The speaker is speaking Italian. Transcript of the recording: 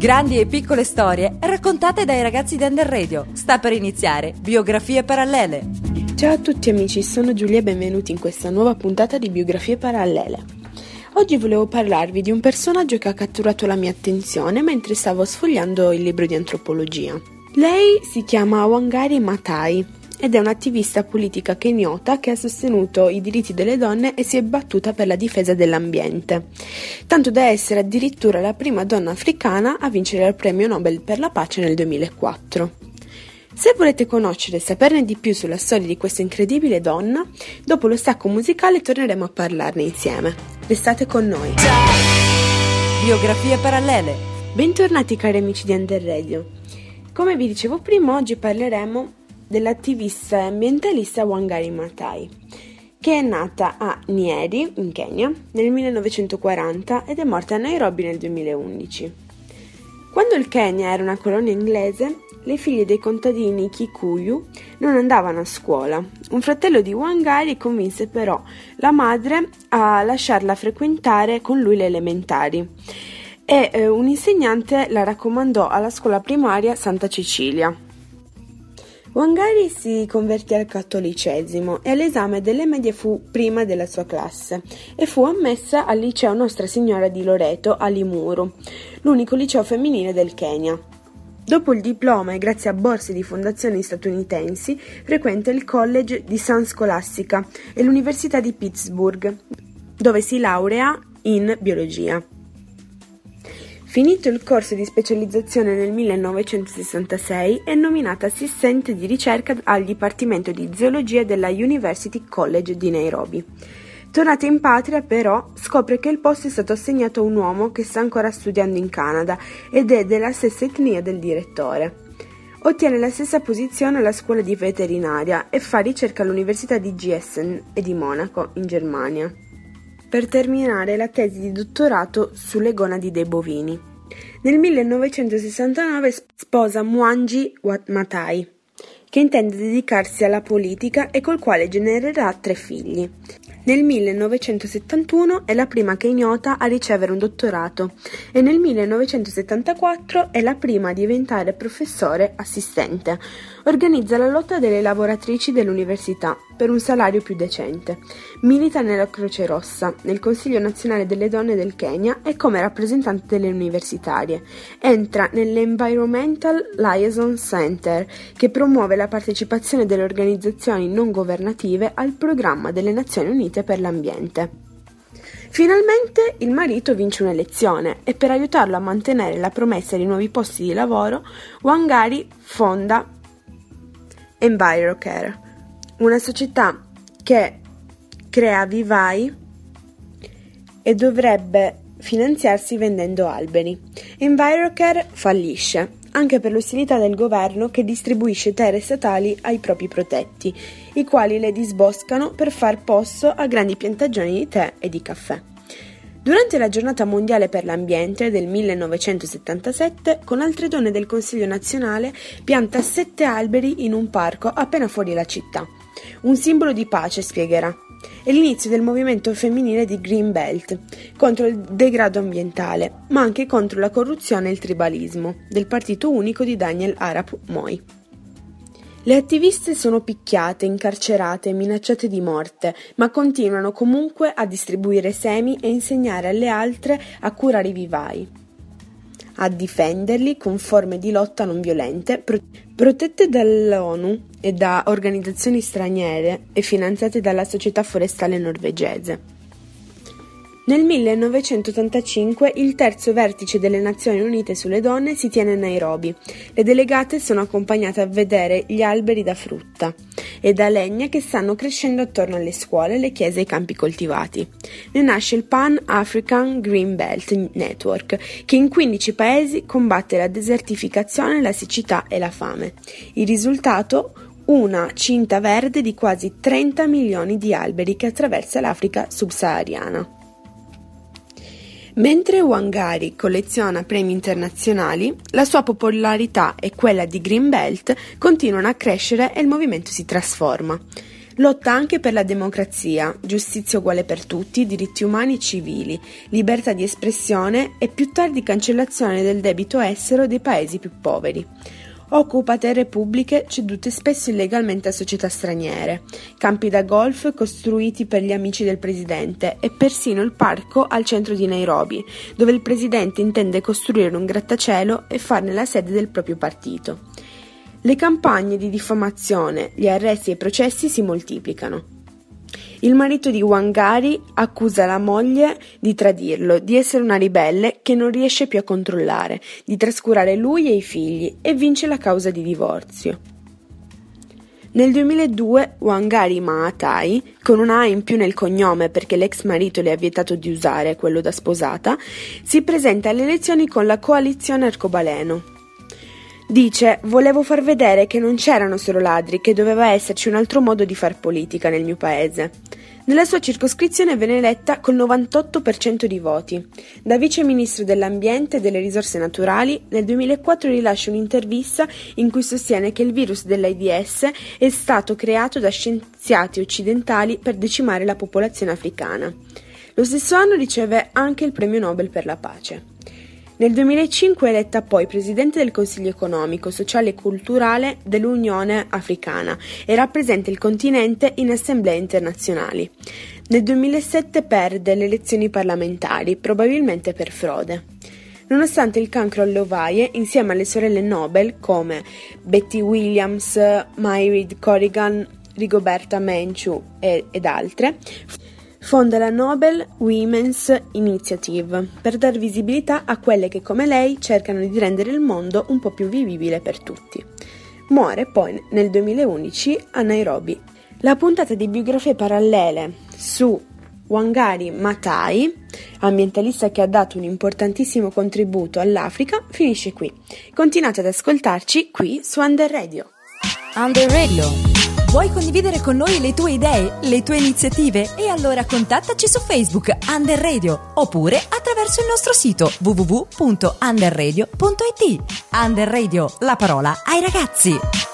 Grandi e piccole storie raccontate dai ragazzi di Under Radio. Sta per iniziare Biografie Parallele. Ciao a tutti amici, sono Giulia e benvenuti in questa nuova puntata di Biografie Parallele. Oggi volevo parlarvi di un personaggio che ha catturato la mia attenzione mentre stavo sfogliando il libro di antropologia. Lei si chiama Wangari Maathai ed è un'attivista politica keniota che ha sostenuto i diritti delle donne e si è battuta per la difesa dell'ambiente, tanto da essere addirittura la prima donna africana a vincere il premio Nobel per la pace nel 2004. Se volete conoscere e saperne di più sulla storia di questa incredibile donna, dopo lo stacco musicale torneremo a parlarne insieme. Restate con noi. Biografie Parallele. Bentornati cari amici di Under Radio. Come vi dicevo prima, oggi parleremo dell'attivista e ambientalista Wangari Maathai, che è nata a Nyeri, in Kenya, nel 1940 ed è morta a Nairobi nel 2011. Quando il Kenya era una colonia inglese, le figlie dei contadini Kikuyu non andavano a scuola. Un fratello di Wangari convinse però la madre a lasciarla frequentare con lui le elementari e un insegnante la raccomandò alla scuola primaria Santa Cecilia. Wangari si convertì al cattolicesimo e all'esame delle medie fu prima della sua classe e fu ammessa al liceo Nostra Signora di Loreto a Limuru, l'unico liceo femminile del Kenya. Dopo il diploma e grazie a borse di fondazioni statunitensi, frequenta il College di San Scholastica e l'Università di Pittsburgh, dove si laurea in biologia. Finito il corso di specializzazione nel 1966, è nominata assistente di ricerca al Dipartimento di Zoologia della University College di Nairobi. Tornata in patria, però, scopre che il posto è stato assegnato a un uomo che sta ancora studiando in Canada ed è della stessa etnia del direttore. Ottiene la stessa posizione alla scuola di veterinaria e fa ricerca all'Università di Giessen e di Monaco, in Germania, per terminare la tesi di dottorato sulle gonadi dei bovini. Nel 1969 sposa Mwangi Maathai, che intende dedicarsi alla politica e col quale genererà 3 figli. Nel 1971 è la prima kenyota a ricevere un dottorato e nel 1974 è la prima a diventare professore assistente. Organizza la lotta delle lavoratrici dell'università per un salario più decente. Milita nella Croce Rossa, nel Consiglio Nazionale delle Donne del Kenya e come rappresentante delle universitarie. Entra nell'Environmental Liaison Center, che promuove la partecipazione delle organizzazioni non governative al programma delle Nazioni Unite per l'ambiente. Finalmente il marito vince un'elezione e per aiutarlo a mantenere la promessa di nuovi posti di lavoro, Wangari fonda EnviroCare, una società che crea vivai e dovrebbe finanziarsi vendendo alberi. EnviroCare fallisce, anche per l'ostilità del governo che distribuisce terre statali ai propri protetti, i quali le disboscano per far posto a grandi piantagioni di tè e di caffè. Durante la giornata mondiale per l'ambiente del 1977, con altre donne del Consiglio nazionale, pianta 7 alberi in un parco appena fuori la città. Un simbolo di pace, spiegherà. È l'inizio del movimento femminile di Green Belt, contro il degrado ambientale, ma anche contro la corruzione e il tribalismo, del partito unico di Daniel Arap Moi. Le attiviste sono picchiate, incarcerate e minacciate di morte, ma continuano comunque a distribuire semi e insegnare alle altre a curare i vivai, a difenderli con forme di lotta non violente, protette dall'ONU e da organizzazioni straniere e finanziate dalla società forestale norvegese. Nel 1985 il terzo vertice delle Nazioni Unite sulle donne si tiene a Nairobi. Le delegate sono accompagnate a vedere gli alberi da frutta e da legna che stanno crescendo attorno alle scuole, le chiese e i campi coltivati. Ne nasce il Pan African Green Belt Network, che in 15 paesi combatte la desertificazione, la siccità e la fame. Il risultato? Una cinta verde di quasi 30 milioni di alberi che attraversa l'Africa subsahariana. Mentre Wangari colleziona premi internazionali, la sua popolarità e quella di Green Belt continuano a crescere e il movimento si trasforma. Lotta anche per la democrazia, giustizia uguale per tutti, diritti umani civili, libertà di espressione e più tardi cancellazione del debito estero dei paesi più poveri. Occupa terre pubbliche cedute spesso illegalmente a società straniere, campi da golf costruiti per gli amici del presidente e persino il parco al centro di Nairobi, dove il presidente intende costruire un grattacielo e farne la sede del proprio partito. Le campagne di diffamazione, gli arresti e i processi si moltiplicano. Il marito di Wangari accusa la moglie di tradirlo, di essere una ribelle che non riesce più a controllare, di trascurare lui e i figli e vince la causa di divorzio. Nel 2002 Wangari Maathai, con una A in più nel cognome perché l'ex marito le ha vietato di usare quello da sposata, si presenta alle elezioni con la coalizione arcobaleno. Dice: volevo far vedere che non c'erano solo ladri, che doveva esserci un altro modo di far politica nel mio paese. Nella sua circoscrizione venne eletta col 98% di voti. Da vice ministro dell'ambiente e delle risorse naturali, nel 2004 rilascia un'intervista in cui sostiene che il virus dell'AIDS è stato creato da scienziati occidentali per decimare la popolazione africana. Lo stesso anno riceve anche il premio Nobel per la pace. Nel 2005 è eletta poi presidente del Consiglio economico, sociale e culturale dell'Unione Africana e rappresenta il continente in assemblee internazionali. Nel 2007 perde le elezioni parlamentari, probabilmente per frode. Nonostante il cancro alle ovaie, insieme alle sorelle Nobel come Betty Williams, Mayreed Corrigan, Rigoberta Menchú ed altre, fonda la Nobel Women's Initiative per dar visibilità a quelle che come lei cercano di rendere il mondo un po' più vivibile per tutti. Muore poi nel 2011 a Nairobi. La puntata di biografie parallele su Wangari Maathai, ambientalista che ha dato un importantissimo contributo all'Africa, finisce qui. Continuate ad ascoltarci qui su Under Radio. Under Radio. Vuoi condividere con noi le tue idee, le tue iniziative? E allora contattaci su Facebook Under Radio oppure attraverso il nostro sito www.underradio.it. Under Radio, la parola ai ragazzi.